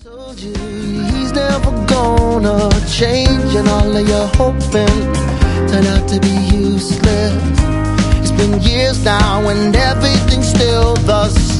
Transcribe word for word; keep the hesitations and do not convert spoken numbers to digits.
Told you he's never gonna change, and all of your hoping turned out to be useless. It's been years now and everything's still the same.